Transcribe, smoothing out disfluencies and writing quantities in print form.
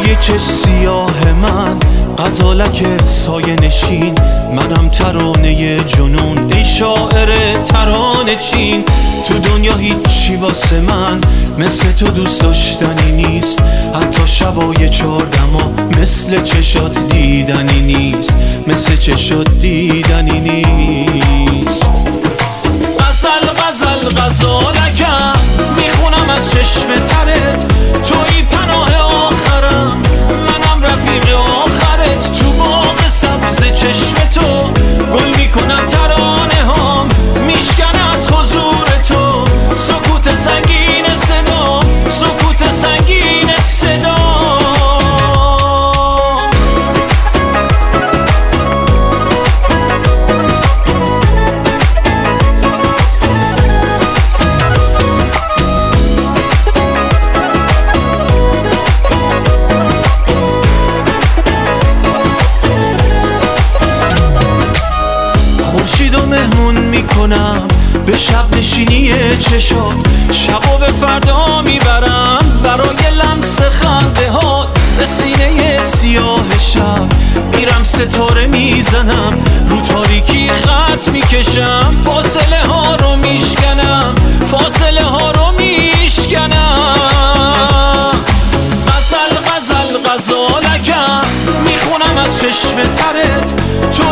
توی چه سیاه من غزالک سایه نشین، منم ترانه جنون ای شاعر ترانه چین. تو دنیا هیچی واسه من مثل تو دوست داشتنی نیست، حتی شبای چهاردما مثل چشات دیدنی نیست، مثل چشات دیدنی نیست. غزالکم میخونم از چشم ترت، توی پناه آخرم منم رفیق آخرت. تو باغ سبز چشم تو گل میکنن ترانه هام، میشکنه از حضور تو سکوت سنگین صدا، سکوت سنگین صدا. خورشیدو مهمون میکنم به شب نشینی چشات، شبو به فردا میبرم برای لمس خنده ها. به سینه سیاه شب میرم ستاره میزنم، رو تاریکی خط میکشم، فاصله ها رو میشکنم، فاصله ها رو میشکنم. غزالکم میخونم از چشم ترت، تو